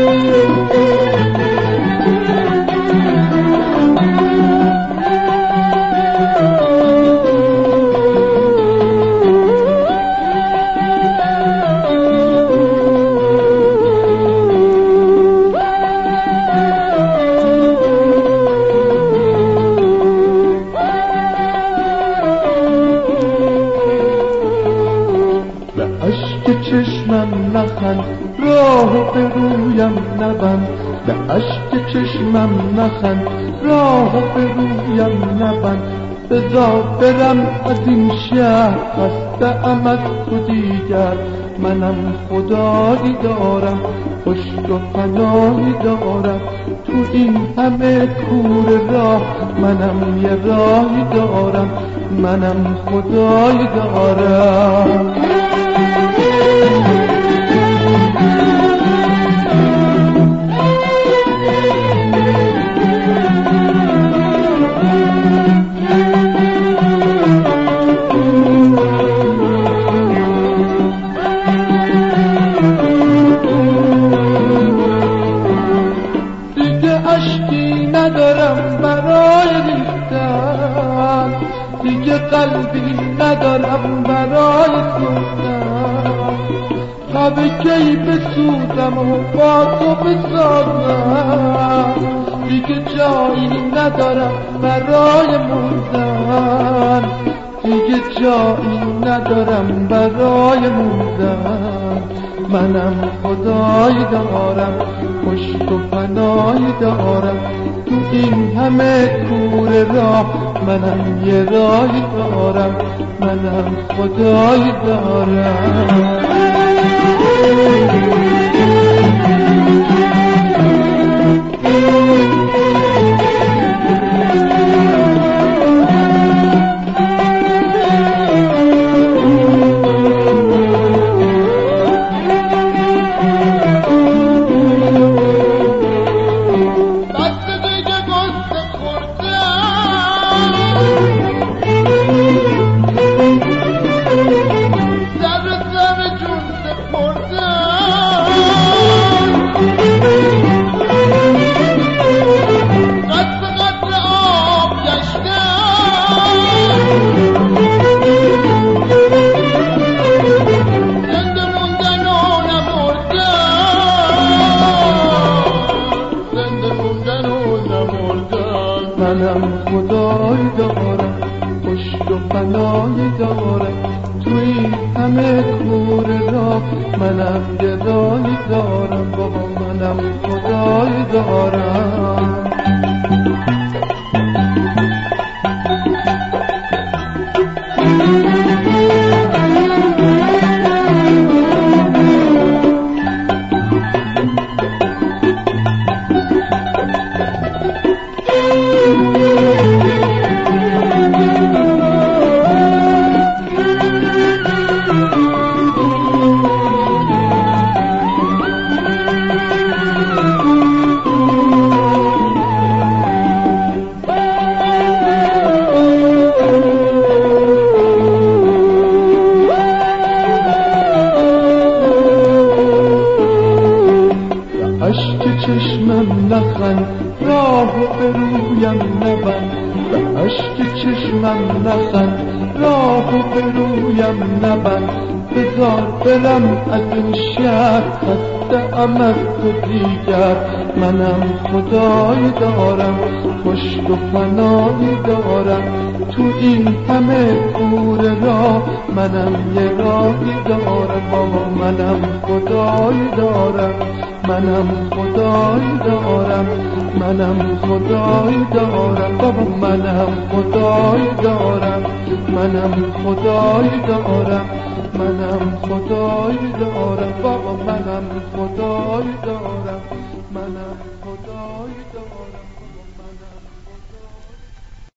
چشمم نخند راه به رویم نبند، به اشک چشمم نخند راه به رویم نبند. بذار برم از این شهر، خسته ام از تو دیگر. منم خدایی دارم، پشت و پناهی دارم تو این همه کور راه. منم یه راهی دارم، منم خدایی دارم. ندارم برای ریختن، دیگه قلبی ندارم برای سوختن. تا به کی بسوزم و با تو بسازم، دیگه جایی ندارم برای موندن، دیگه جایی ندارم برای موندن. منم خدایی دارم، پشت و پناهی دارم تو این همه کور راه. منم یه راهی دارم، منم خدایی دارم. منم خدایی دارم، پشت و پناهی دارم تو این همه کور راه. منم یه راهی دارم بابا، منم خدایی دارم. چشمم نخند راه به رویم نبند، به اشک چشمم نخند راه به رویم نبند. بذار برم از این شهر، خسته ام از تو دیگر. منم خدایی دارم، پشت و پناهی دارم تو این همه کور راه. منم یه راهی دارم بابا، منم خدایی دارم، منم خدایی دارم، منم خدایی دارم بابا، منم خدایی دارم، منم خدایی دارم، منم خدایی دارم بابا، منم خدایی دارم، منم خدایی دارم.